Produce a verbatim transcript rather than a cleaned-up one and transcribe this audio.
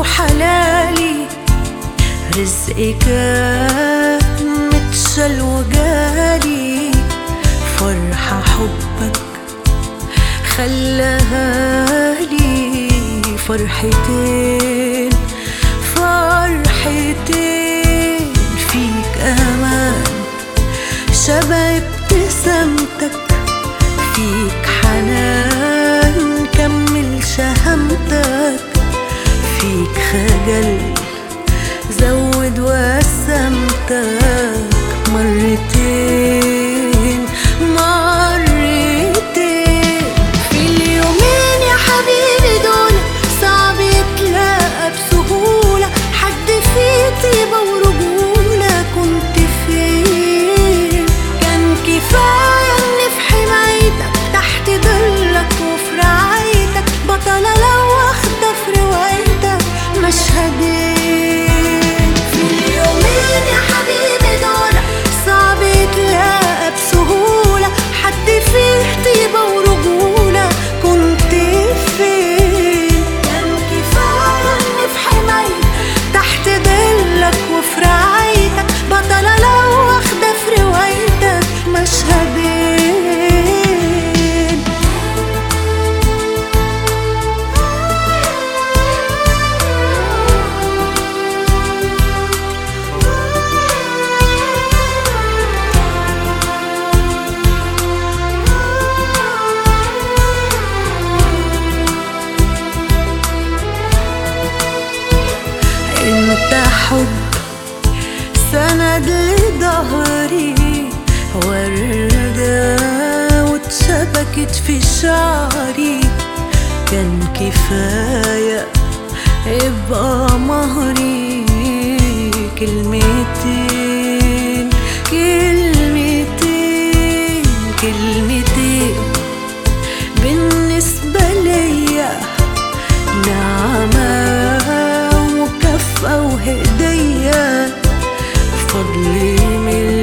وحلالي، رزقي كان متشال وجالي، فرحة حبك خلاهالي فرحتين فرحتين. فيك أمان شبه ابتسامتك، فيك حنان كمل شهامتك، فيك خجل زود وسمتك مرتين مرتين. في اليومين يا حبيبي دول صعب يتلاقى بسهولة، حد فيه طيبة ورجولة كنت فين؟ كان كفاية اني في حمايتك تحت ظلك وفي رعايتك، بطلة لو واخدة في روايتك مشهدين. في اليومين يا حبيبي دول صعب يتلاقى بسهولة، حد فيه طيبة ورجولة كنت فين؟ كان كفاية اني في حمايتك تحت ظلك وفي رعايتك، بطلة لو واخدة في روايتك مشهدين. انت حب سند لظهري، وردة واتشبكت في شعري، كان كفاية يبقى مهري. كلمتين كلمتين كلمتين بالنسبة ليا نعمة وكفة وهدية، فضلي من